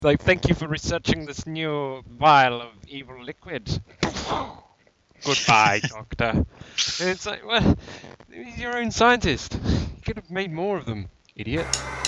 Like, thank you for researching this new vial of evil liquid. Goodbye, Doctor. And it's like, well, he's your own scientist. You could have made more of them, idiot.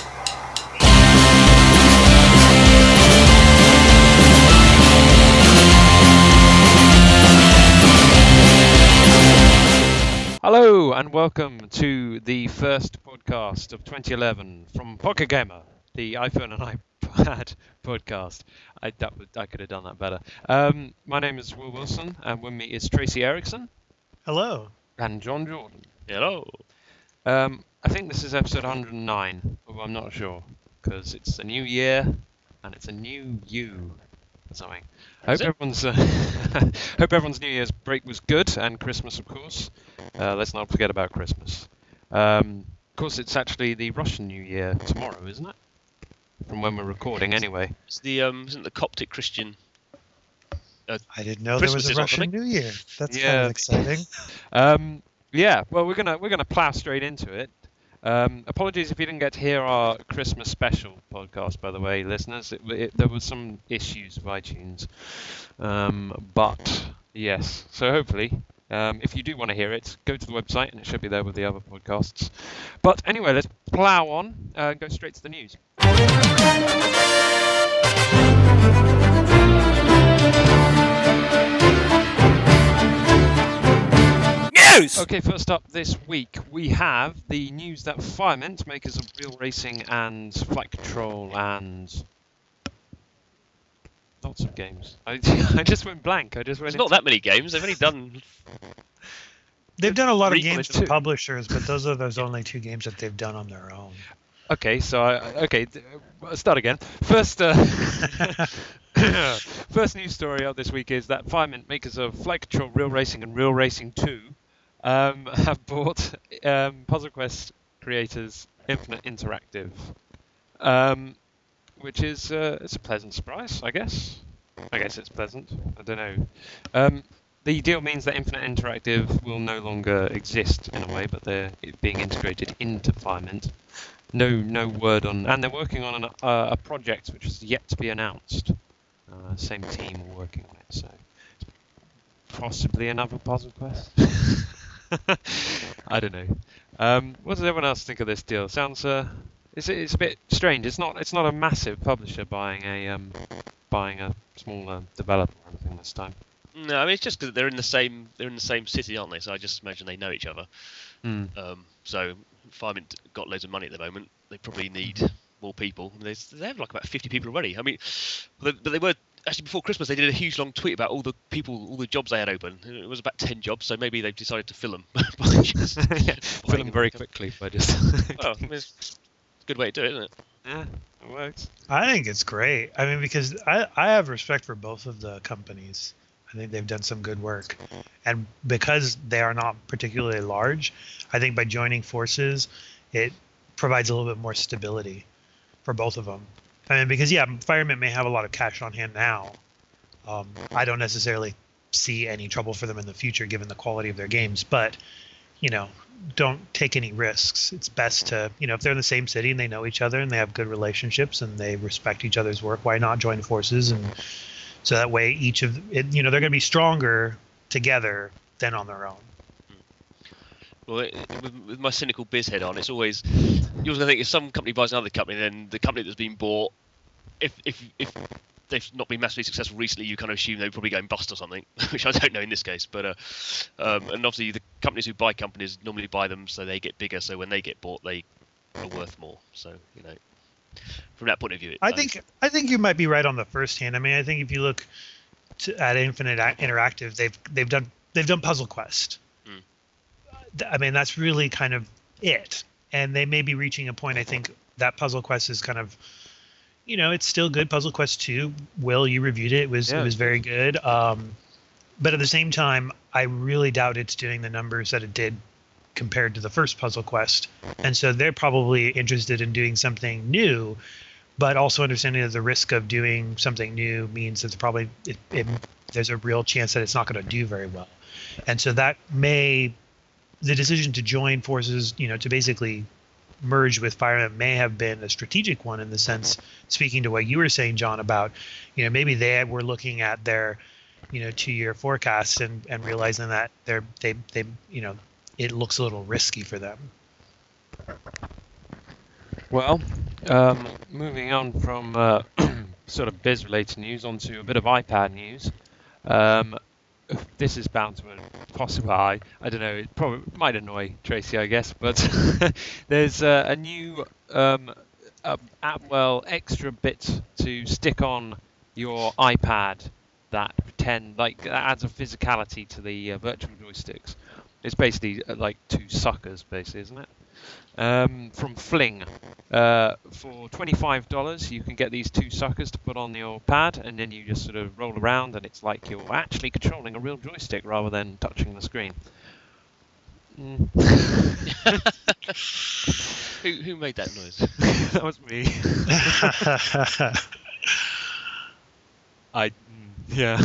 Hello and welcome to the first podcast of 2011 from Pocket Gamer, the iPhone and iPad podcast. I could have done that better. My name is Will Wilson, and with me is Tracy Erickson. Hello. And John Jordan. Hello. I think this is episode 109, but I'm not sure because it's a new year and it's a new you or something. Hope everyone's New Year's break was good, and Christmas, of course. Let's not forget about Christmas. Of course, it's actually the Russian New Year tomorrow, isn't it? From when we're recording, anyway. It's the isn't the Coptic Christian? I didn't know Christmas there was a is Russian New Year. That's kind Yeah. of exciting. Yeah. Well, we're gonna plow straight into it. Apologies if you didn't get to hear our Christmas special podcast, by the way, listeners. There was some issues with iTunes, but yes. So hopefully, if you do want to hear it, go to the website and it should be there with the other podcasts. But anyway, let's plow on and go straight to the news. News! Okay, first up this week, we have the news that Firement, makers of Real Racing and Flight Control and lots of games. I just went blank. There's not that many games. They've only done. They've done a lot of Recall games is for two. publishers, but those are those only two games that they've done on their own. Okay, so I'll start again. First, first news story of this week is that Firement, makers of Flight Control, Real Racing, and Real Racing 2, have bought Puzzle Quest creators Infinite Interactive, which is it's a pleasant surprise, I guess. I guess it's pleasant. I don't know. The deal means that Infinite Interactive will no longer exist in a way, but they're being integrated into Firement. No word on, and they're working on a project which is yet to be announced. Same team are working on it, so possibly another Puzzle Quest. I don't know. What does everyone else think of this deal? Sounds it's a bit strange. It's not a massive publisher buying a smaller developer or anything this time. No, I mean it's just because they're in the same city, aren't they? So I just imagine they know each other. So Firement got loads of money at the moment. They probably need more people. They have like about 50 people already. I mean, but they were actually before Christmas. They did a huge long tweet about all the jobs they had open. It was about 10 jobs. So maybe they've decided to fill them. Fill them very quickly by just. Well, I mean, it's a good way to do it, isn't it? Yeah, it works. I think it's great. I mean, because I have respect for both of the companies. I think they've done some good work. And because they are not particularly large, I think by joining forces, it provides a little bit more stability for both of them. I mean, because, yeah, Firement may have a lot of cash on hand now. I don't necessarily see any trouble for them in the future given the quality of their games. But, don't take any risks. It's best to, if they're in the same city and they know each other and they have good relationships and they respect each other's work, why not join forces? And so that way they're going to be stronger together than on their own. Well, with my cynical biz head on, it's always you always think if some company buys another company, then the company that's been bought, if they've not been massively successful recently, you kind of assume they're probably going bust or something, which I don't know in this case. But and obviously the companies who buy companies normally buy them so they get bigger. So when they get bought, they are worth more. So from that point of view, I think you might be right on the first hand. I mean, I think if you look at Infinite Interactive, they've done Puzzle Quest. I mean, that's really kind of it. And they may be reaching a point. I think that Puzzle Quest is kind of, it's still good. Puzzle Quest 2, Will, you reviewed it. It was very good. But at the same time, I really doubt it's doing the numbers that it did compared to the first Puzzle Quest. And so they're probably interested in doing something new, but also understanding that the risk of doing something new means that there's a real chance that it's not going to do very well. And so that the decision to join forces, to basically merge with Fire Emblem may have been a strategic one in the sense, speaking to what you were saying, John, about, maybe they were looking at their, 2-year forecast and realizing that they it looks a little risky for them. Well, moving on from sort of biz-related news onto a bit of iPad news. This is bound to possible. I don't know. It probably might annoy Tracy, I guess, but there's a new Atwell extra bit to stick on your iPad that adds a physicality to the virtual joysticks. It's basically like two suckers, basically, isn't it? From Fling. For $25, you can get these two suckers to put on your pad, and then you just sort of roll around, and it's like you're actually controlling a real joystick rather than touching the screen. Who made that noise? That was me. Yeah.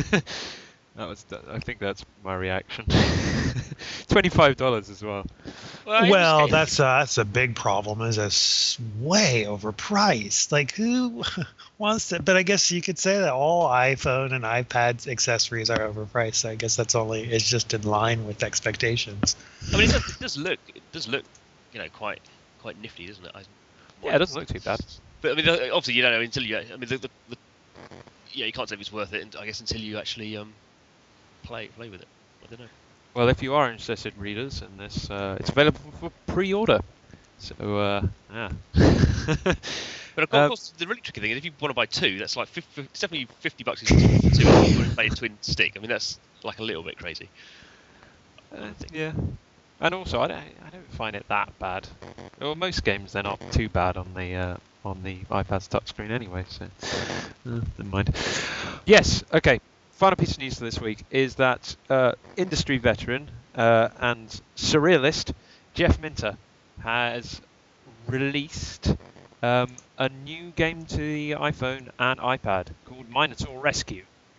I think that's my reaction. $25 as well. Well, that's a big problem. It's way overpriced. Like, who wants to? But I guess you could say that all iPhone and iPad accessories are overpriced. So I guess it's just in line with expectations. I mean, it does look, quite nifty, doesn't it? Yeah, it doesn't look too bad. But I mean, obviously, you don't know until you. I mean, you can't say if it's worth it. I guess until you actually play with it. I don't know. Well, if you are interested, readers, in this, it's available for pre-order. So, yeah. But of course, the really tricky thing is if you want to buy two, that's like it's definitely $50 is two. If you want to play a twin stick, I mean that's like a little bit crazy. Yeah. And also, I don't find it that bad. Well, most games they're not too bad on the iPad's touchscreen anyway. So, never mind. Yes. Okay. Final piece of news for this week is that industry veteran and surrealist Jeff Minter has released a new game to the iPhone and iPad called Minotaur Rescue.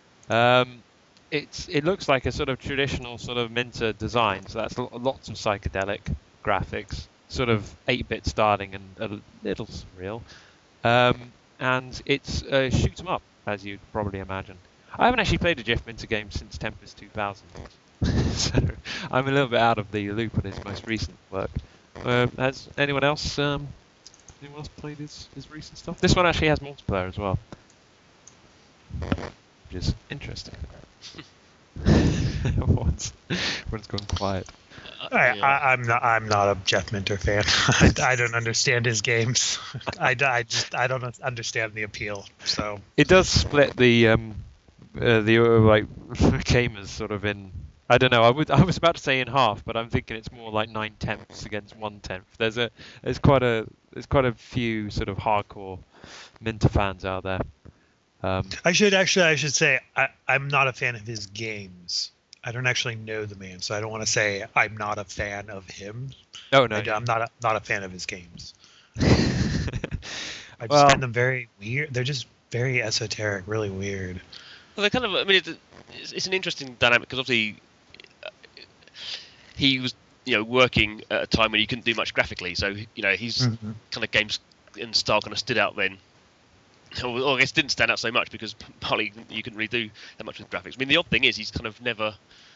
It looks like a sort of traditional sort of Minter design, so that's lots of psychedelic graphics, sort of 8-bit styling and a little surreal. And it's shoot 'em up, as you'd probably imagine. I haven't actually played a Jeff Minter game since Tempest 2000, so I'm a little bit out of the loop on his most recent work. Has anyone else played his recent stuff? This one actually has multiplayer as well, which is interesting. Everyone's gone quiet. I'm not a Jeff Minter fan. I don't understand his games. I don't understand the appeal. So it does split the gamers sort of in. I don't know. I was about to say in half, but I'm thinking it's more like 9/10 against 1/10. There's quite a few sort of hardcore Minter fans out there. I should say I'm not a fan of his games. I don't actually know the man, so I don't want to say I'm not a fan of him. Oh no, I'm not a fan of his games. I just find them very weird. They're just very esoteric, really weird. Well, they kind of. I mean, it's an interesting dynamic because obviously he was, working at a time when you couldn't do much graphically. So, his kind of games and style kind of stood out then. Well, I guess didn't stand out so much because partly you couldn't really do that much with graphics. I mean, the odd thing is he's kind of never,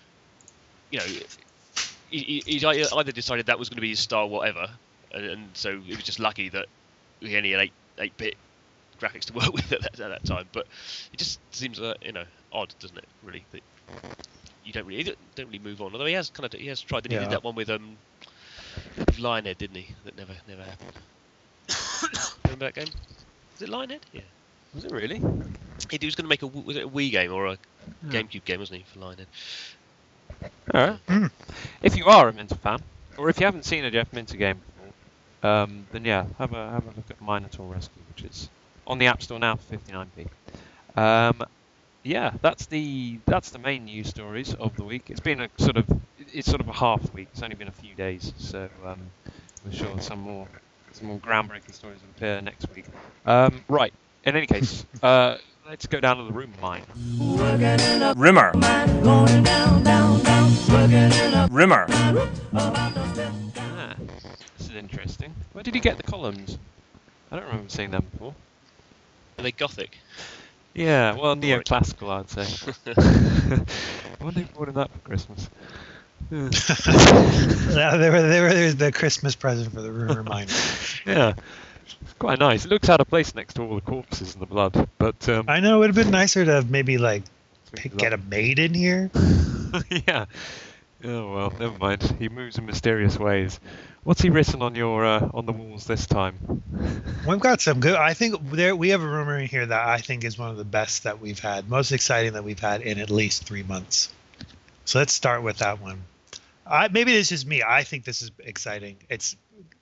he either decided that was going to be his style, whatever, and so it was just lucky that he only had 8-bit graphics to work with at that time. But it just seems, odd, doesn't it? Really, that you don't really move on. Although he has tried. He did that one with Lionhead, didn't he? That never happened. Remember that game? Was it Lionhead? Yeah. Was it really? He was going to make was it a Wii game or a GameCube game, wasn't he, for Lionhead? Alright. If you are a Minter fan, or if you haven't seen a Jeff Minter game before, then yeah, have a look at Minotaur Rescue, which is on the App Store now for 59p. Yeah, that's the main news stories of the week. It's been a sort of a half week. It's only been a few days, so we're sure some more groundbreaking stories will appear next week. Right. In any case, let's go down to the room mine. Rimmer. Rimmer. is interesting. Where did he get the columns? I don't remember seeing them before. Are they Gothic? Yeah, well, Doric. neoclassical, I'd say. I wonder if bought him that for Christmas. Yeah. Yeah, they were the Christmas present for the rumor miner. Yeah. Quite nice. It looks out of place next to all the corpses and the blood, but I know it would have been nicer to have maybe like swings get a maid in here. Yeah. Oh well, never mind. He moves in mysterious ways. What's he written on your on the walls this time? We've got some good. I think we have a rumor in here that I think is one of the best that we've had, most exciting that we've had in at least 3 months. So let's start with that one. Maybe it's just me. I think this is exciting. It's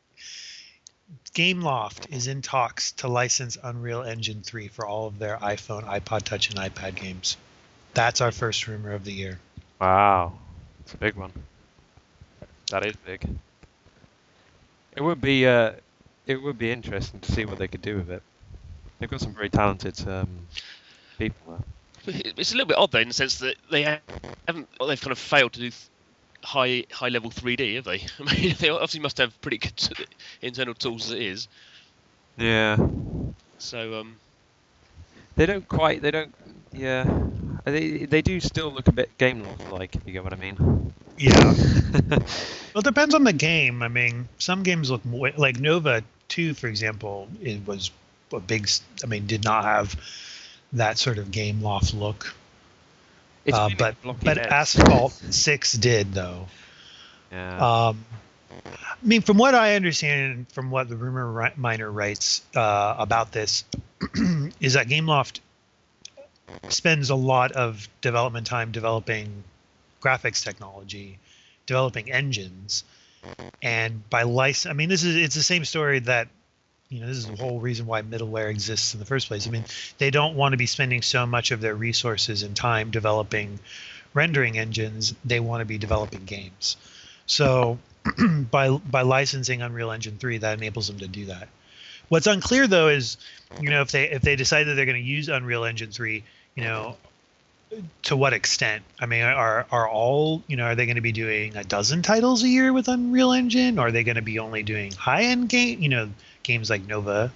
Gameloft is in talks to license Unreal Engine 3 for all of their iPhone, iPod Touch, and iPad games. That's our first rumor of the year. Wow, it's a big one. That is big. It would be interesting to see what they could do with it. They've got some very talented people there. It's a little bit odd though, in the sense that they haven't. Well, they've kind of failed to do high level 3D, have they? I mean, they obviously must have pretty good internal tools as it is. Yeah. So They don't. Yeah. They do still look a bit Gameloft-like, if you get what I mean. Yeah. Well, it depends on the game. I mean, some games look more like Nova 2, for example. It was a big. I mean, did not have that sort of Gameloft look. It's really But blocky but heads. Asphalt 6 did though. Yeah. I mean, from what I understand, and from what the rumor miner writes about this, is that Gameloft spends a lot of development time developing graphics technology, developing engines, and by license. I mean, it's the same story that, this is the whole reason why middleware exists in the first place. I mean, they don't want to be spending so much of their resources and time developing rendering engines. They want to be developing games. So by licensing Unreal Engine 3, that enables them to do that. What's unclear though is, if they decide that they're going to use Unreal Engine 3, to what extent? I mean, are they going to be doing a dozen titles a year with Unreal Engine? Or are they going to be only doing high-end games like Nova,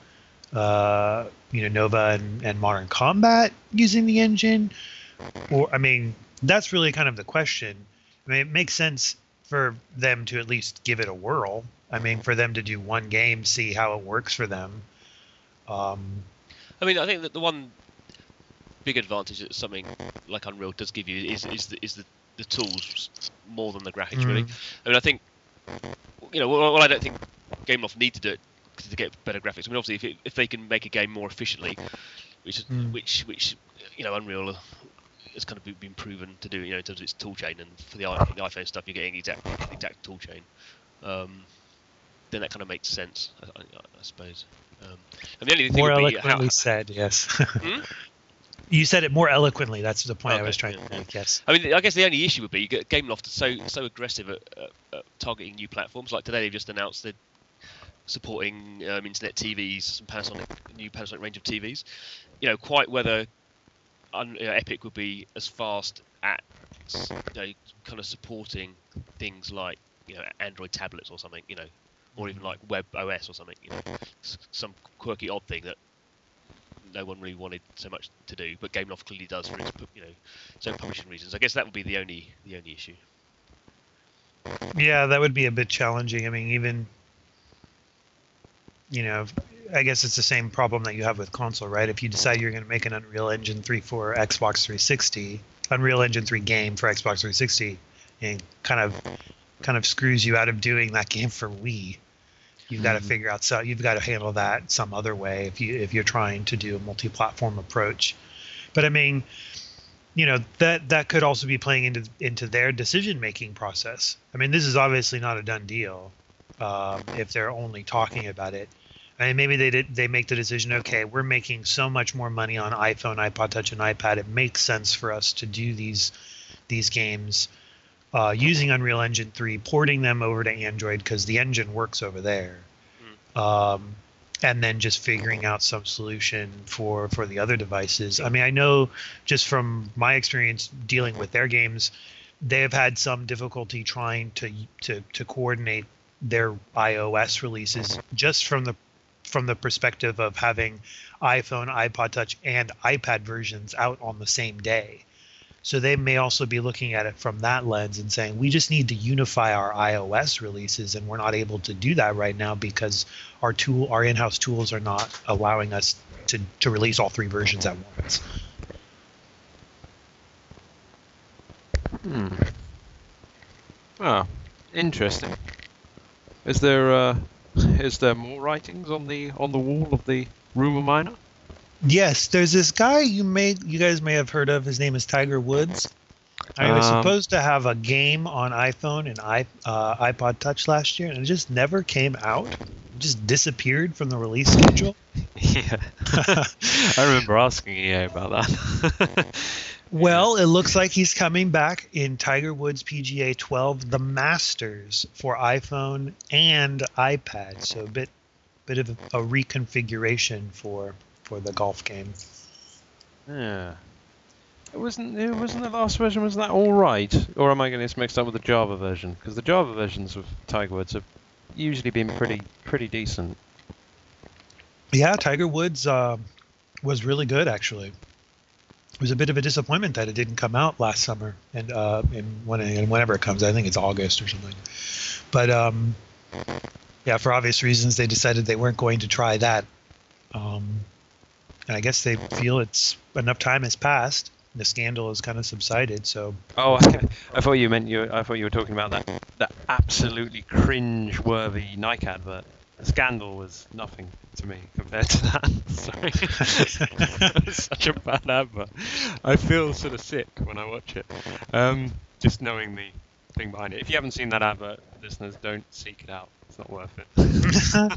Nova and Modern Combat using the engine? Or, I mean, that's really kind of the question. I mean, it makes sense for them to at least give it a whirl. I mean, for them to do one game, see how it works for them. I mean, I think that the one big advantage that something like Unreal does give you is the tools more than the graphics, really. I mean, I think, well, I don't think Gameloft need to do it to get better graphics. I mean, obviously, if they can make a game more efficiently, which Unreal has kind of been proven to do, in terms of its tool chain, and for the iPhone stuff, you're getting exact tool chain. Then that kind of makes sense, I suppose. And the only thing More would be eloquently said, yes. Hmm? You said it more eloquently. That's the point I was trying yeah, to make. Yes. I mean, I guess the only issue would be Gameloft is so aggressive at targeting new platforms. Like today, they've just announced they're supporting internet TVs, new Panasonic range of TVs. Quite whether Epic would be as fast at kind of supporting things like Android tablets or something, or even like Web OS or something, some quirky odd thing that no one really wanted so much to do, but Gameloft clearly does for its own publishing reasons. I guess that would be the only issue. Yeah, that would be a bit challenging. I mean, even I guess it's the same problem that you have with console, right? If you decide you're going to make an Unreal Engine 3 for Xbox 360, Unreal Engine 3 game for Xbox 360, and kind of screws you out of doing that game for Wii. You've got to figure out you've got to handle that some other way if you're trying to do a multi-platform approach. But I mean, that could also be playing into their decision-making process. I mean, this is obviously not a done deal if they're only talking about it. I mean, maybe they make the decision, okay, we're making so much more money on iPhone, iPod Touch, and iPad. It makes sense for us to do these games using Unreal Engine 3, porting them over to Android because the engine works over there, and then just figuring out some solution for the other devices. I mean, I know just from my experience dealing with their games, they have had some difficulty trying to coordinate their iOS releases just from the perspective of having iPhone, iPod Touch, and iPad versions out on the same day. So they may also be looking at it from that lens and saying, we just need to unify our iOS releases, and we're not able to do that right now because our in-house tools are not allowing us to release all 3 versions at once. Oh, interesting. Is there more writings on the wall of the rumor miner? Yes, there's this guy you guys may have heard of. His name is Tiger Woods. I was supposed to have a game on iPhone and iPod Touch last year, and it just never came out. It just disappeared from the release schedule. Yeah, I remember asking EA about that. Well, it looks like he's coming back in Tiger Woods PGA 12, the Masters for iPhone and iPad. So a bit of a reconfiguration for the golf game. Yeah. It wasn't the last version, was that all right? Or am I getting this mixed up with the Java version? Because the Java versions of Tiger Woods have usually been pretty decent. Yeah, Tiger Woods was really good, actually. It was a bit of a disappointment that it didn't come out last summer, and whenever it comes, I think it's August or something. But yeah, for obvious reasons, they decided they weren't going to try that. And I guess they feel enough time has passed. The scandal has kind of subsided. So. Oh, I thought you were talking about that absolutely cringe-worthy Nike advert. The scandal was nothing to me compared to that. Sorry, it's such a bad advert. I feel sort of sick when I watch it. Just knowing the thing behind it. If you haven't seen that advert, listeners, don't seek it out. It's not worth it.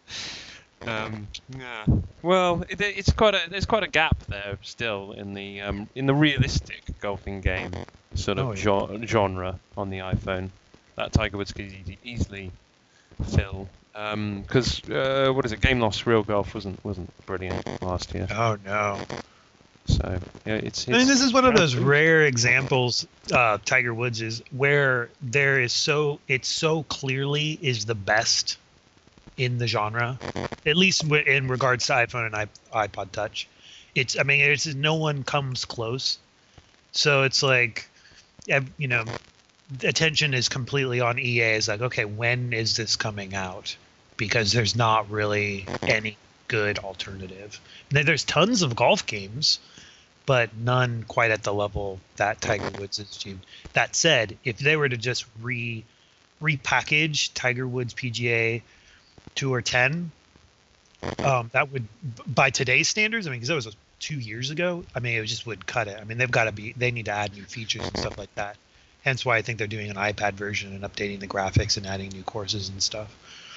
Yeah. Well, there's quite a gap there still in the realistic golfing game sort of genre on the iPhone that Tiger Woods could easily fill. Because what is it? Game Loss Real Golf wasn't brilliant last year. Oh no. So yeah, it's. I mean, this is one of those rare examples. Tiger Woods is where it's so clearly is the best in the genre, at least in regards to iPhone and iPod Touch. It's no one comes close. So it's like, attention is completely on EA. It's like, okay, when is this coming out? Because there's not really any good alternative. There's tons of golf games, but none quite at the level that Tiger Woods has achieved. That said, if they were to just repackage Tiger Woods PGA Tour 10, that would, by today's standards, because that was 2 years ago, it just would cut it. They need to add new features and stuff like that. Hence why I think they're doing an iPad version and updating the graphics and adding new courses and stuff.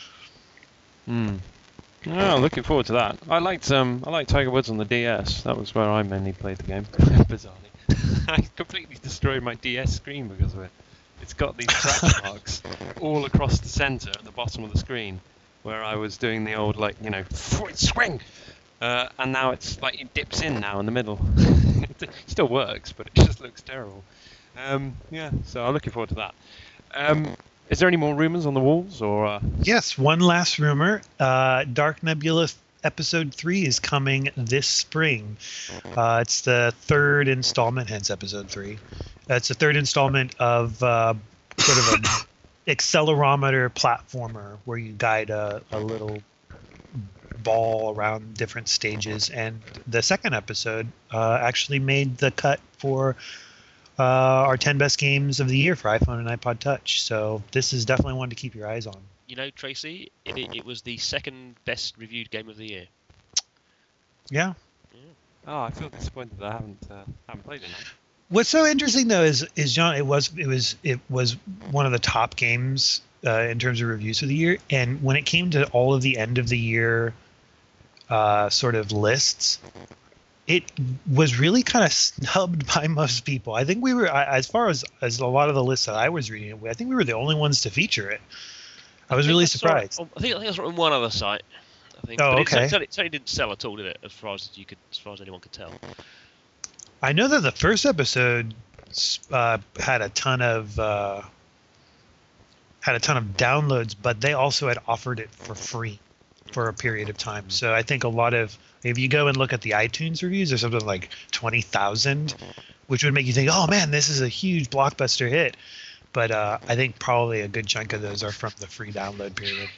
Oh, looking forward to that. I liked Tiger Woods on the DS. That was where I mainly played the game. Bizarrely, I completely destroyed my DS screen because of it. It's got these scratch marks all across the center at the bottom of the screen, where I was doing the old swing, and now it's like it dips in now in the middle. It still works, but it just looks terrible. Yeah, so I'm looking forward to that. Is there any more rumors on the walls, or? Yes, one last rumor. Dark Nebula Episode 3 is coming this spring. It's the third installment, hence Episode 3. It's the third installment of sort of an accelerometer platformer where you guide a little ball around different stages. And the second episode actually made the cut for our 10 best games of the year for iPhone and iPod Touch. So this is definitely one to keep your eyes on. Tracy, it was the second best reviewed game of the year. Yeah. Oh, I feel disappointed that I haven't played it now. What's so interesting though is John, it was one of the top games in terms of reviews of the year, and when it came to all of the end of the year sort of lists, it was really kind of snubbed by most people. I think we were, as far as a lot of the lists that I was reading, I think we were the only ones to feature it. I was really surprised. I think I saw it on one other site. I think. Oh, but okay. It certainly didn't sell at all, did it? As far as anyone could tell. I know that the first episode had a ton of had a ton of downloads, but they also had offered it for free for a period of time. So I think a lot of, if you go and look at the iTunes reviews, there's something like 20,000, which would make you think, oh man, this is a huge blockbuster hit. But I think probably a good chunk of those are from the free download period.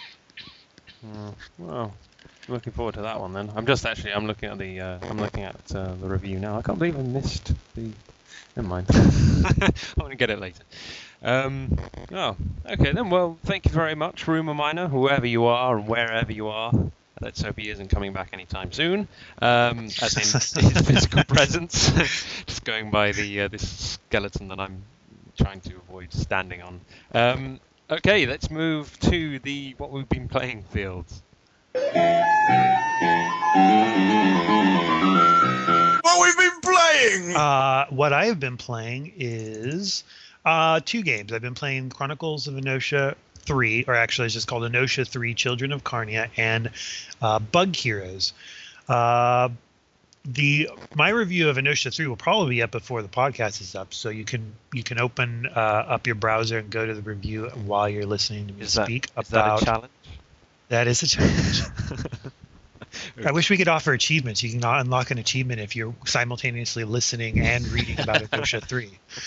Well, looking forward to that one then. I'm looking at the review now. I can't believe I missed the. Never mind. I want to get it later. Oh, okay then. Well, thank you very much, Rumour Miner, whoever you are and wherever you are. Let's hope he isn't coming back anytime soon. As in his physical presence. Just going by this skeleton that I'm trying to avoid standing on. Okay, let's move to the what we've been playing fields. What we've been playing! What I have been playing is 2 games. I've been playing Chronicles of Enosia 3, or actually it's just called Enosia 3 Children of Carnia, and Bug Heroes. My review of Enosia 3 will probably be up before the podcast is up, so you can open up your browser and go to the review while you're listening to me speak about. Is that a challenge? That is a challenge. I wish we could offer achievements. You can unlock an achievement if you're simultaneously listening and reading about Enosia 3.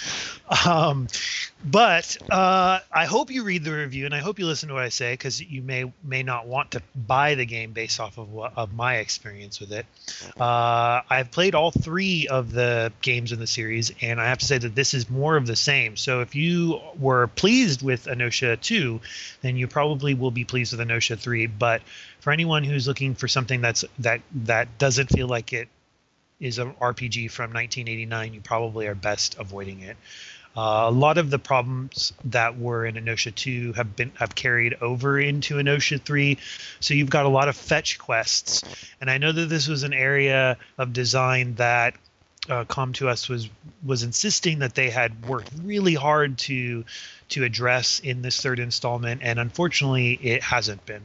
But I hope you read the review, and I hope you listen to what I say, because you may not want to buy the game based off of my experience with it. I've played all 3 of the games in the series, and I have to say that this is more of the same. So if you were pleased with Enosia 2, then you probably will be pleased with Enosia 3. But for anyone who's looking for something that doesn't feel like it is an RPG from 1989, you probably are best avoiding it. A lot of the problems that were in Enosia 2 have carried over into Enosia 3. So you've got a lot of fetch quests, and I know that this was an area of design that Com2uS was insisting that they had worked really hard to address in this 3rd installment, and unfortunately it hasn't been.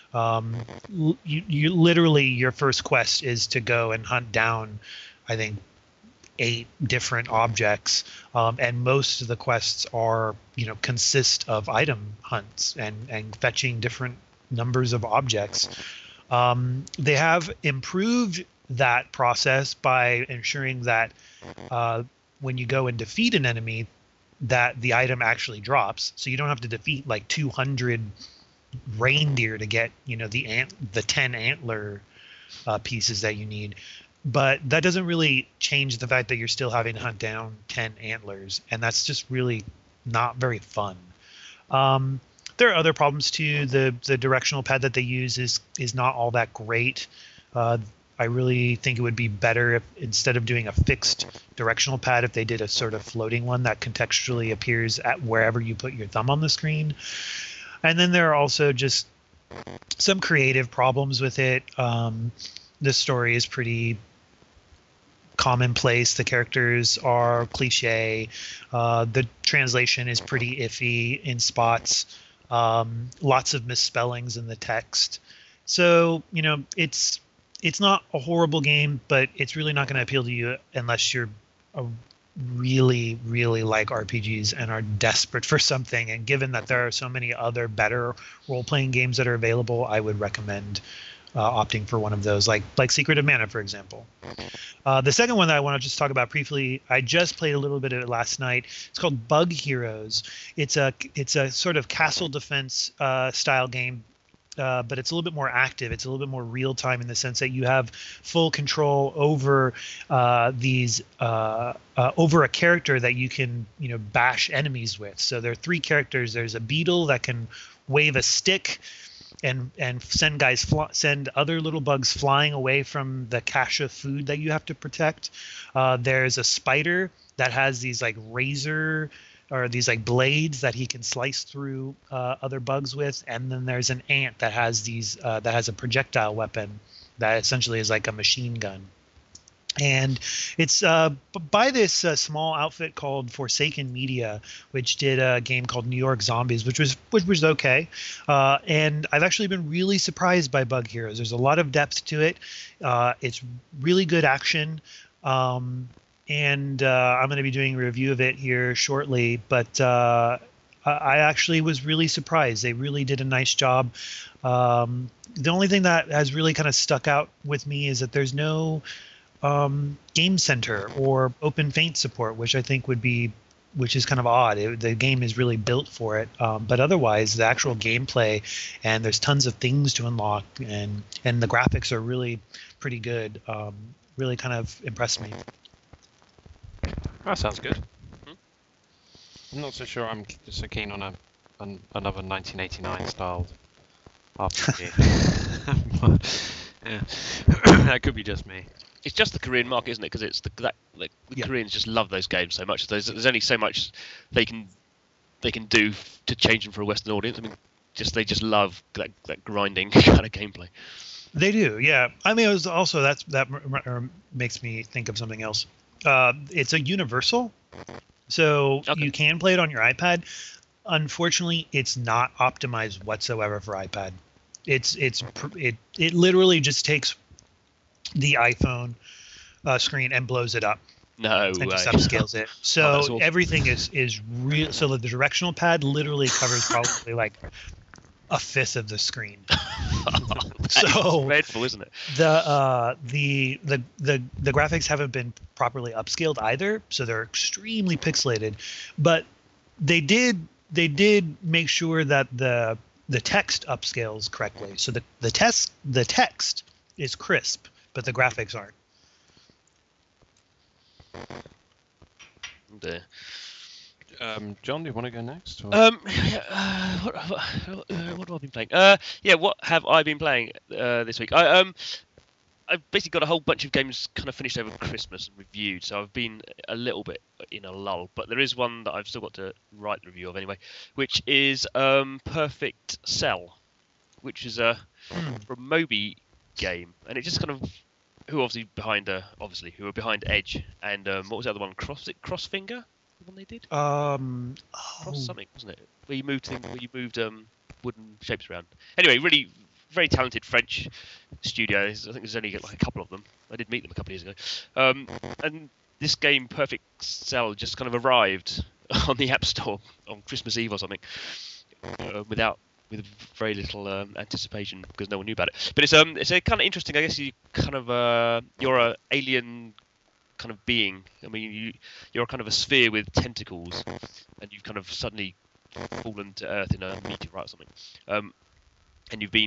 You literally, your first quest is to go and hunt down, I think, 8 different objects, and most of the quests consist of item hunts and fetching different numbers of objects. They have improved that process by ensuring that when you go and defeat an enemy, that the item actually drops, so you don't have to defeat like 200 reindeer to get the 10 antler pieces that you need. But that doesn't really change the fact that you're still having to hunt down 10 antlers, and that's just really not very fun. There are other problems too. The directional pad that they use is not all that great. I really think it would be better if, instead of doing a fixed directional pad, if they did a sort of floating one that contextually appears at wherever you put your thumb on the screen. And then there are also just some creative problems with it. The story is pretty commonplace. The characters are cliche. The translation is pretty iffy in spots. Lots of misspellings in the text. So, it's not a horrible game, but it's really not going to appeal to you unless you're really, really like RPGs and are desperate for something. And given that there are so many other better role-playing games that are available, I would recommend opting for one of those, like Secret of Mana, for example. The second one that I want to just talk about briefly, I just played a little bit of it last night. It's called Bug Heroes. It's a sort of castle defense style game, but it's a little bit more active. It's a little bit more real time in the sense that you have full control over over a character that you can bash enemies with. So there are 3 characters. There's a beetle that can wave a stick and send other little bugs flying away from the cache of food that you have to protect. There's a spider that has these razor or these blades that he can slice through other bugs with, and then there's an ant that has a projectile weapon that essentially is like a machine gun. And it's by this small outfit called Forsaken Media, which did a game called New York Zombies, which was okay. And I've actually been really surprised by Bug Heroes. There's a lot of depth to it. It's really good action. And I'm going to be doing a review of it here shortly. But I actually was really surprised. They really did a nice job. The only thing that has really kind of stuck out with me is that there's no game center or open feint support, which I think which is kind of odd. The game is really built for it, but otherwise the actual gameplay, and there's tons of things to unlock, and the graphics are really pretty good. Really kind of impressed me. That sounds good. I'm not so sure I'm so keen on another 1989 styled RPG. Yeah, that could be just me. It's just the Korean market, isn't it? Because it's the Koreans just love those games so much. There's only so much they can do to change them for a Western audience. I mean, they just love that grinding kind of gameplay. They do, yeah. I mean, it was also that makes me think of something else. It's a universal, so you can play it on your iPad. Unfortunately, it's not optimized whatsoever for iPad. It literally just takes the iPhone screen and blows it up. No and way. just upscales it. So awesome. everything is real. So the directional pad literally covers probably like a fifth of the screen. So dreadful, isn't it? The graphics haven't been properly upscaled either, so they're extremely pixelated. But they did make sure that the text upscales correctly. So the text is crisp, but the graphics aren't. Dear. John, do you want to go next? Or? What have I been playing? What have I been playing this week? I've basically got a whole bunch of games kind of finished over Christmas and reviewed, so I've been a little bit in a lull. But there is one that I've still got to write the review of anyway, which is Perfect Cell, which is a Moby game, and it just kind of who are behind Edge, and what was the other one? Crossfinger. The one they did? Cross something, wasn't it? Where you moved wooden shapes around. Anyway, really very talented French studio. I think there's only like a couple of them. I did meet them a couple of years ago. And this game, Perfect Cell, just kind of arrived on the App Store on Christmas Eve or something, with very little anticipation because no one knew about it. But it's a kind of interesting. I guess you kind of you're a alien kind of being. I mean, you're kind of a sphere with tentacles, and you've kind of suddenly fallen to Earth in a meteorite or something. And you're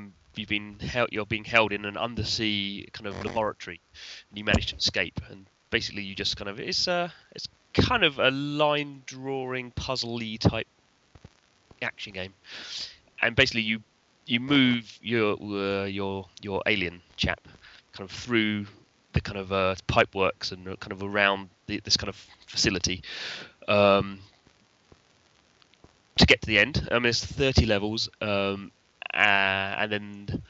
being held in an undersea kind of laboratory, and you manage to escape. And basically, you just kind of it's kind of a line drawing puzzle-y type action game. And basically, you move your alien chap kind of through the kind of pipe works and kind of around this kind of facility to get to the end. I mean, it's 30 levels, and then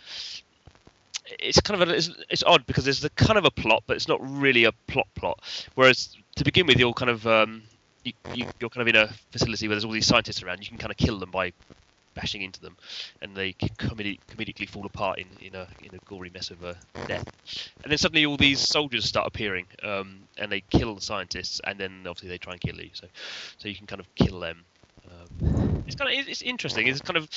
it's kind of it's odd because there's a kind of a plot, but it's not really a plot. Whereas to begin with, you're kind of you're kind of in a facility where there's all these scientists around. You can kind of kill them by bashing into them, and they comedically fall apart in a gory mess of death. And then suddenly all these soldiers start appearing, and they kill the scientists, and then obviously they try and kill you. So you can kind of kill them. It's interesting. It's kind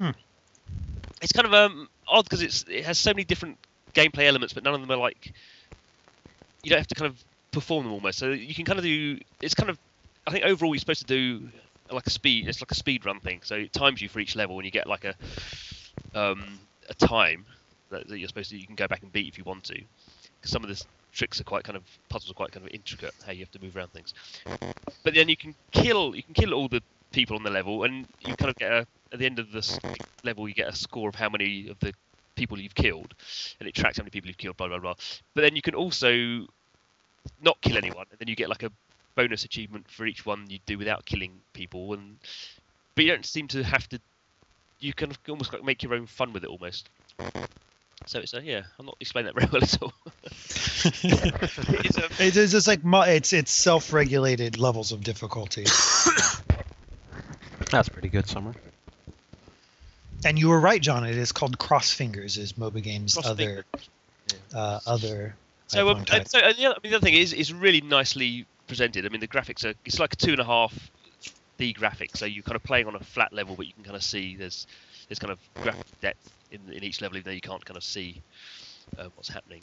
of odd because it has so many different gameplay elements, but none of them are like you don't have to kind of perform them almost. So you can kind of do. It's kind of I think overall you're supposed to do like a speed run thing. So it times you for each level, and you get like a time that you're supposed to. You can go back and beat if you want to. Because some of the tricks are puzzles are quite kind of intricate. How you have to move around things. But then you can kill all the people on the level, and you kind of get at the end of this level you get a score of how many of the people you've killed, and it tracks how many people you've killed. Blah blah blah. But then you can also not kill anyone, and then you get like a bonus achievement for each one you do without killing people, but you don't seem to have to. You can almost like make your own fun with it almost. So it's I'm not explaining that very well at all. It's just like it's self-regulated levels of difficulty. That's pretty good summary. And you were right, John. It is called Crossfingers. Is Moba Games' other. So and the other thing is really nicely presented. I mean, the graphics it's like a 2.5 the graphics. So you're kind of playing on a flat level, but you can kind of see there's kind of graphic depth in each level, even though you can't kind of see what's happening.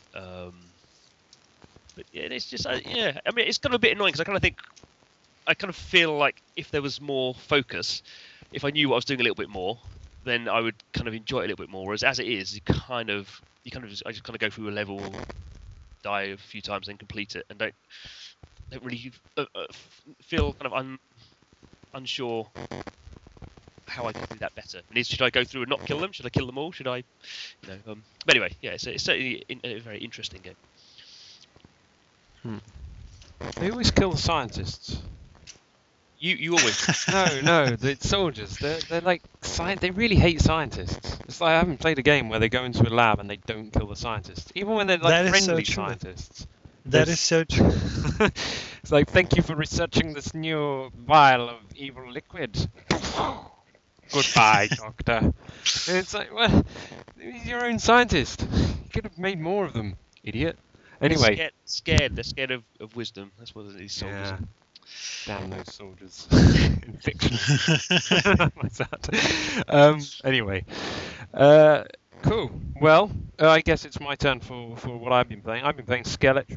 But yeah, it's just yeah. I mean, it's kind of a bit annoying because I kind of feel like if there was more focus, if I knew what I was doing a little bit more, then I would kind of enjoy it a little bit more. Whereas as it is, I just kind of go through a level, die a few times, then complete it, and don't really feel kind of unsure how I can do that better. And should I go through and not kill them? Should I kill them all? Should I, But anyway, yeah, it's certainly a very interesting game. They always kill the scientists. You always. No, the soldiers. They're like they really hate scientists. It's like I haven't played a game where they go into a lab and they don't kill the scientists, even when they're like friendly scientists. That is so true. It's like, thank you for researching this new vial of evil liquid. Goodbye, doctor. And it's like, well, he's your own scientist. You could have made more of them, idiot. Anyway. They're scared. They're scared of wisdom. That's what these soldiers are. Damn those soldiers. In fiction. What's that? Anyway. Cool. Well, I guess it's my turn for what I've been playing. I've been playing Scalextric.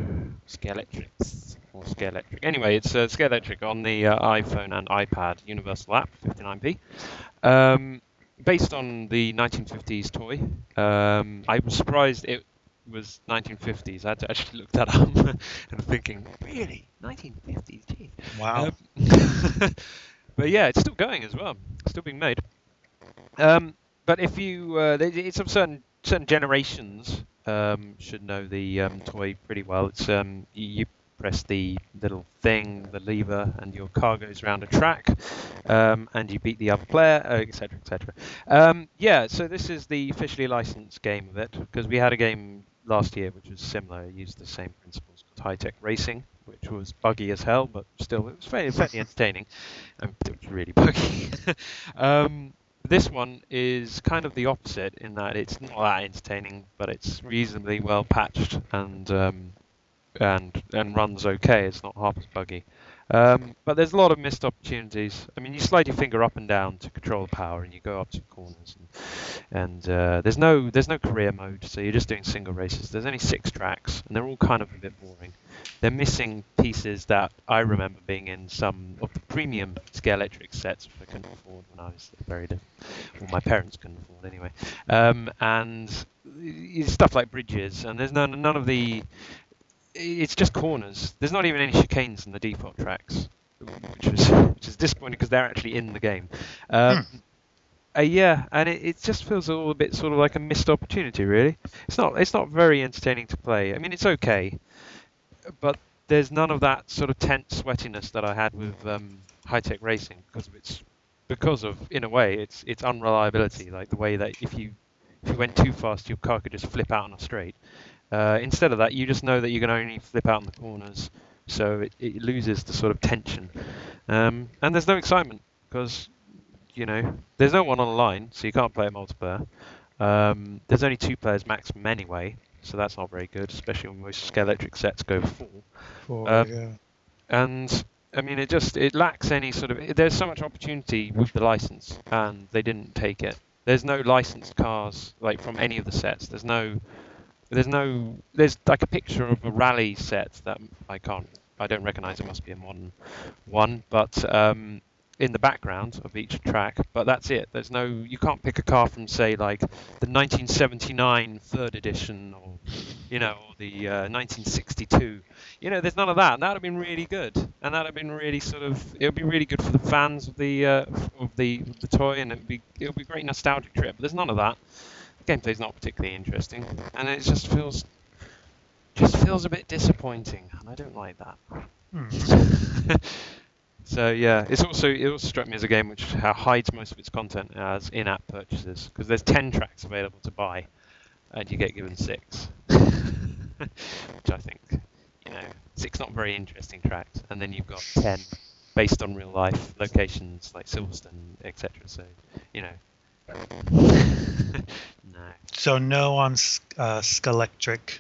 Anyway, it's Scalextric on the iPhone and iPad Universal app, 59p. Based on the 1950s toy. I was surprised it was 1950s. I had to actually look that up and I'm thinking, really? 1950s? Gee. Wow. But yeah, it's still going as well. It's still being made. But if you, it's of certain generations should know the toy pretty well. It's you press the little thing, the lever, and your car goes around a track, and you beat the other player, etc., etc. Yeah, so this is the officially licensed game of it, because we had a game last year which was similar. It used the same principles, called High Tech Racing, which was buggy as hell, but still it was fairly entertaining. It was really buggy. This one is kind of the opposite in that it's not that entertaining, but it's reasonably well patched and runs okay. It's not half as buggy. But there's a lot of missed opportunities. I mean, you slide your finger up and down to control the power, and you go up to corners. And there's no career mode, so you're just doing single races. There's only 6 tracks, and they're all kind of a bit boring. They're missing pieces that I remember being in some of the premium Scalextric sets, which I couldn't afford when I was very little. Well, my parents couldn't afford anyway. And stuff like bridges, and there's none of the. It's just corners. There's not even any chicanes in the default tracks, which is disappointing because they're actually in the game. Yeah, and it just feels a little bit sort of like a missed opportunity, really. It's not very entertaining to play. I mean, it's okay, but there's none of that sort of tense sweatiness that I had with High Tech Racing because of in a way it's unreliability, like the way that if you went too fast, your car could just flip out on a straight. Instead of that, you just know that you can only flip out in the corners, so it loses the sort of tension. And there's no excitement because there's no one on the line, so you can't play it multiplayer. There's only 2 players maximum anyway, so that's not very good, especially when most Scalextric sets go 4. Yeah. And I mean, it lacks any sort of. There's so much opportunity with the license, and they didn't take it. There's no licensed cars like from any of the sets. There's like a picture of a rally set that I don't recognize. It must be a modern one, but in the background of each track, but that's it. You can't pick a car from say like the 1979 third edition or the 1962. There's none of that. And that would have been really good, and that would have been really it would be really good for the fans of the toy, and it would be a great nostalgic trip. But there's none of that. The gameplay's not particularly interesting, and it just feels a bit disappointing, and I don't like that. So yeah, it also struck me as a game which hides most of its content as in-app purchases, because there's 10 tracks available to buy, and you get given 6, which I think 6 not very interesting tracks, and then you've got 10 based on real life locations like Silverstone, etc. So no. So no on Scalextric,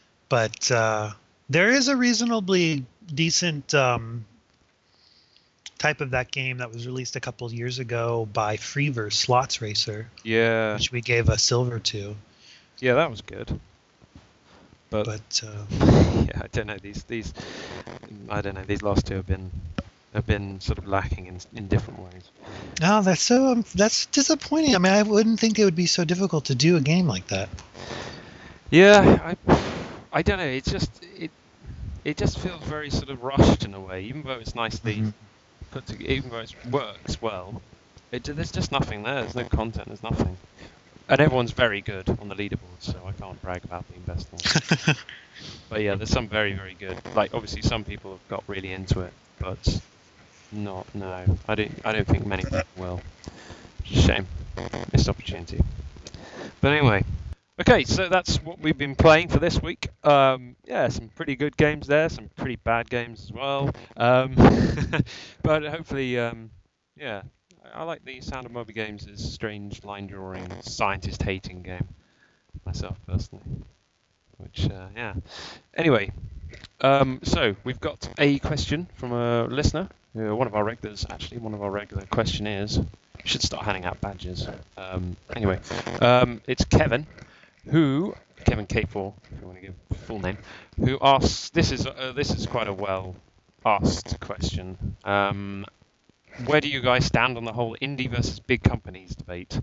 but there is a reasonably decent type of that game that was released a couple of years ago by Freeverse Slots Racer, Yeah, which we gave a silver to. yeah, that was good. But But yeah, I don't know. These I don't know. These last two have been sort of lacking in different ways. no, that's disappointing. I mean, I wouldn't think it would be so difficult to do a game like that. Yeah, I don't know. It's just it just feels very sort of rushed in a way. Even though it's nicely Mhm. put together, even though it works well, there's just nothing there. There's no content. There's nothing. And everyone's very good on the leaderboard, so I can't brag about being best one. But yeah, there's some very, very good. Like obviously, some people have got really into it, but no, I don't think many people will. Shame, missed opportunity. But anyway, okay, so that's what we've been playing for this week. Yeah, some pretty good games there, some pretty bad games as well. But hopefully, yeah, I like the Sound of Moby Games' strange line drawing, scientist hating game myself personally. Which yeah. Anyway, so we've got a question from a listener, one of our regulars actually, one of our regular questionnaires. Should start handing out badges. Anyway, it's Kevin, Kevin K4, if you want to give full name, who asks. This is quite a well asked question. Where do you guys stand on the whole indie versus big companies debate?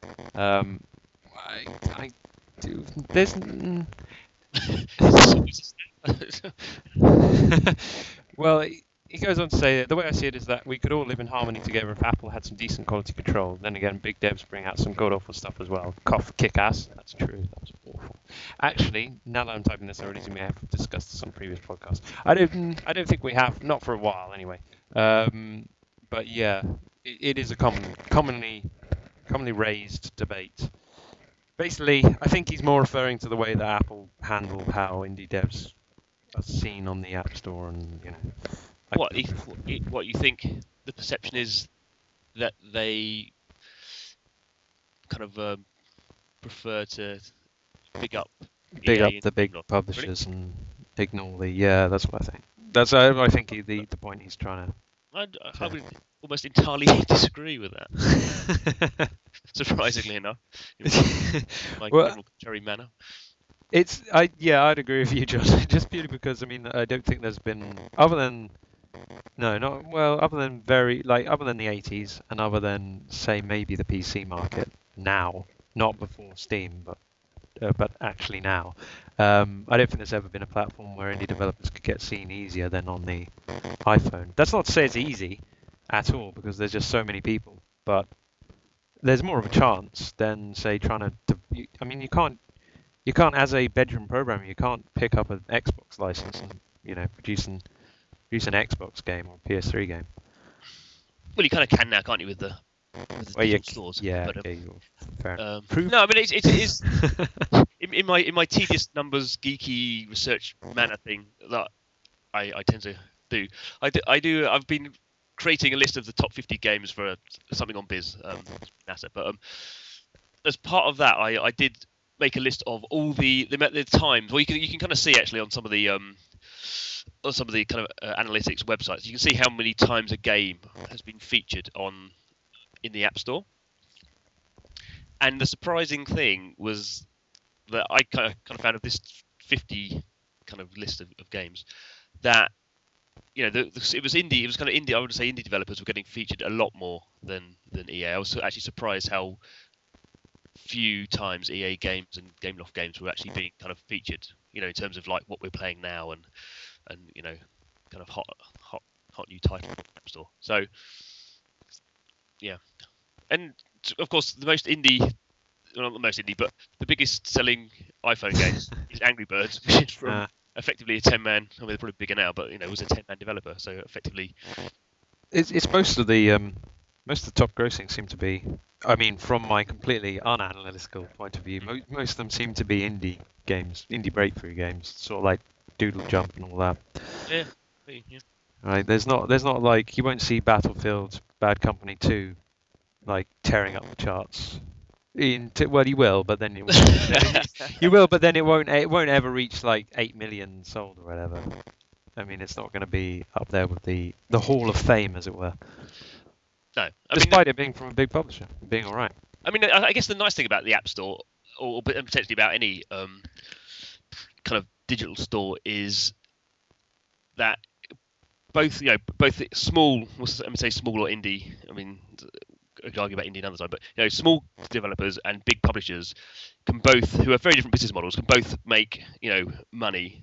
I do. There's. Well, he goes on to say the way I see it is that we could all live in harmony together if Apple had some decent quality control. Then again, big devs bring out some god awful stuff as well. Cough, kick ass. That's true. That's awful. Actually, now that I'm typing this, I already may have discussed this on previous podcasts. I don't think we have, not for a while anyway. But yeah, it is a commonly raised debate. Basically, I think he's more referring to the way that Apple handle how indie devs are seen on the App Store, and you know. What you think the perception is that they kind of prefer to big up The big publishers and ignore the that's what I think. That's I think the point he's trying to. I would almost entirely disagree with that. Surprisingly enough, in my contrary manner. I'd agree with you, John. Just purely because I mean I don't think there's been other than the 80s and other than say maybe the PC market now, not before Steam, but actually now. I don't think there's ever been a platform where indie developers could get seen easier than on the iPhone. That's not to say it's easy at all, because there's just so many people, but there's more of a chance than say trying to. I mean, you can't as a bedroom programmer, you can't pick up an Xbox license and produce an Xbox game or PS3 game. Well, you kind of can now, can't you, with the digital stores? Yeah, but, okay, fair. No, I mean it is in my tedious numbers geeky research manner thing that I tend to do. I've been creating a list of the top 50 games for something on Biz, NASA. But as part of that, I did make a list of all the times. Well, you can kind of see actually on some of the kind of analytics websites, you can see how many times a game has been featured in the App Store. And the surprising thing was that I kind of found of this 50 kind of list of games that it was indie. It was kind of indie. I would say indie developers were getting featured a lot more than EA. I was actually surprised how few times EA games and Gameloft games were actually being kind of featured. In terms of like what we're playing now and kind of hot new title App Store. So yeah, and of course the most indie, well, not the most indie, but the biggest selling iPhone game is Angry Birds, which is from effectively a 10-man. I mean, they're probably bigger now, but it was a 10-man developer, so effectively. It's most of the top grossing seem to be. I mean, from my completely unanalytical point of view, most of them seem to be indie games, indie breakthrough games, sort of like Doodle Jump and all that. Yeah. Right. There's not like you won't see Battlefield Bad Company 2 like tearing up the charts. Well, you will, but then it won't. You will, but then it won't ever reach like 8 million sold or whatever. I mean, it's not going to be up there with the Hall of Fame, as it were. No, I mean, Despite it being from a big publisher, being all right. I mean, I guess the nice thing about the App Store, or potentially about any kind of digital store, is that both small, let me say small or indie. I mean, I could argue about indie another time, but small developers and big publishers can both, who have very different business models, can both make money.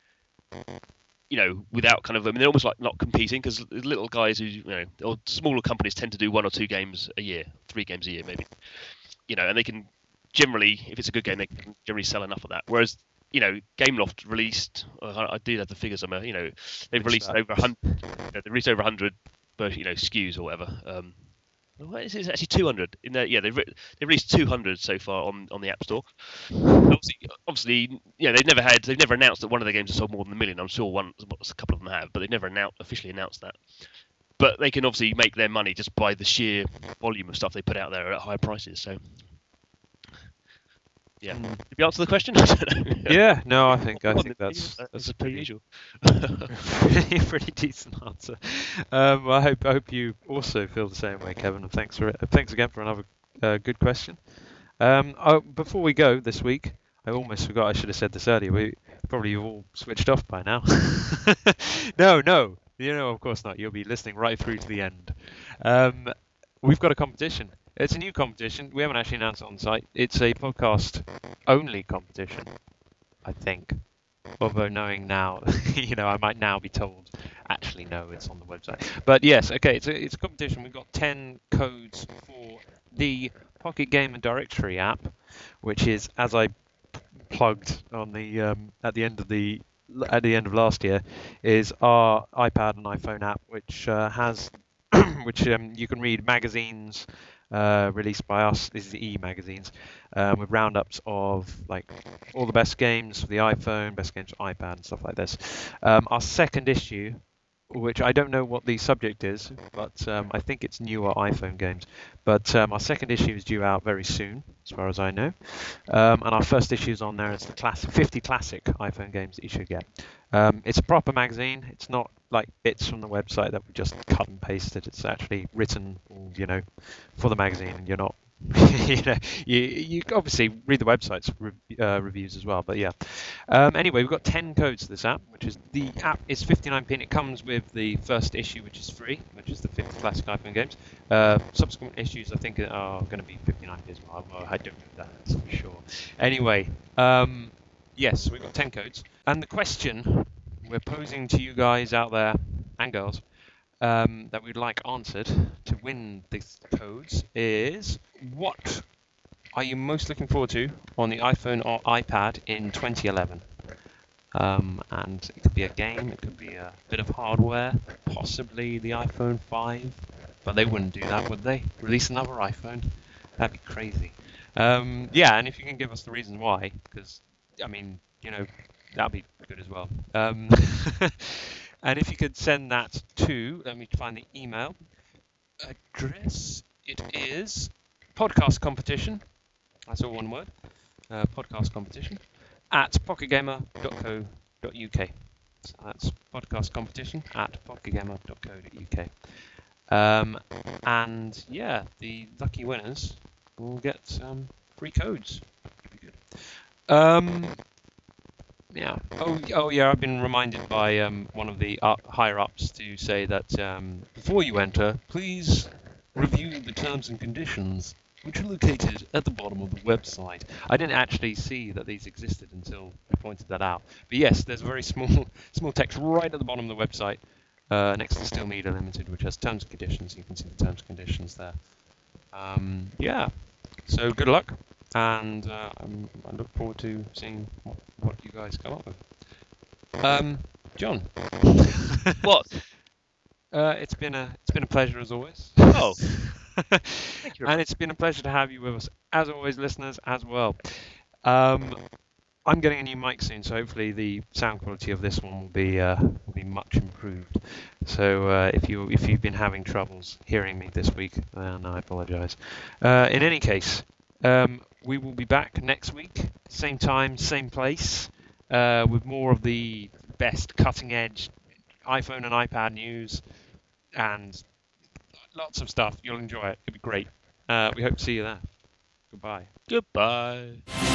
Without kind of, I mean, they're almost like not competing, because little guys who, or smaller companies tend to do 1 or 2 games a year, 3 games a year maybe, and they can generally, if it's a good game, they can generally sell enough of that. Whereas, Gameloft released, I did have the figures somewhere, they've released over 100, they released over 100, SKUs or whatever. It's actually 200 in there. Yeah, they've released 200 so far on the App Store. Obviously, they've never announced that one of their games has sold more than 1 million. I'm sure a couple of them have, but they've never officially announced that. But they can obviously make their money just by the sheer volume of stuff they put out there at higher prices. So, yeah. Did you answer the question? I don't know. Yeah, no, I think that's per usual. pretty decent answer. I hope you also feel the same way, Kevin. And thanks again for another good question. Before we go this week, I almost forgot. I should have said this earlier. We probably all switched off by now. No, of course not. You'll be listening right through to the end. We've got a competition. It's a new competition. We haven't actually announced it on the site. It's a podcast-only competition, I think. Although knowing now, I might now be told, actually, no, it's on the website. But yes, okay, it's a competition. We've got 10 codes for the Pocket Gamer Directory app, which is, as I plugged on the at the end of last year, is our iPad and iPhone app, which has you can read magazines released by us. This is the e-magazines with roundups of like all the best games for the iPhone, best games for iPad, and stuff like this. Our second issue, which I don't know what the subject is, but I think it's newer iPhone games. But our second issue is due out very soon, as far as I know. And our first issue is on there. It's the 50 classic iPhone games that you should get. It's a proper magazine. It's not like bits from the website that we just cut and pasted. It's actually written, for the magazine, and you're not. You obviously read the website's reviews as well, but yeah. Anyway, we've got 10 codes to this app, the app is 59p, and it comes with the first issue, which is free, which is the 50 classic iPhone games. Subsequent issues, I think, are going to be 59p as well. I don't know that for sure. Anyway, yes, we've got 10 codes, and the question we're posing to you guys out there and girls that we'd like answered to win these codes is: what are you most looking forward to on the iPhone or iPad in 2011? And it could be a game, it could be a bit of hardware, possibly the iPhone 5, but they wouldn't do that, would they? Release another iPhone? That'd be crazy. Yeah, and if you can give us the reason why, because, I mean, that'd be good as well. And if you could send that to, let me find the email address. It is podcast competition. That's all one word. Podcast competition at pocketgamer.co.uk. So that's podcast competition at pocketgamer.co.uk. And yeah, the lucky winners will get free codes. That'd be good. Yeah. Oh, yeah. I've been reminded by one of the higher ups to say that before you enter, please review the terms and conditions, which are located at the bottom of the website. I didn't actually see that these existed until I pointed that out. But yes, there's a very small text right at the bottom of the website, next to Steel Media Limited, which has terms and conditions. You can see the terms and conditions there. Yeah. So good luck. And I look forward to seeing what you guys come up with. John. What? It's been a pleasure as always. Oh. Thank you. And it's been a pleasure to have you with us as always, listeners, as well. I'm getting a new mic soon, so hopefully the sound quality of this one will be much improved. So if you've been having troubles hearing me this week, then I apologise. In any case. We will be back next week, same time, same place, with more of the best cutting-edge iPhone and iPad news, and lots of stuff. You'll enjoy it. It'll be great. We hope to see you there. Goodbye. Goodbye.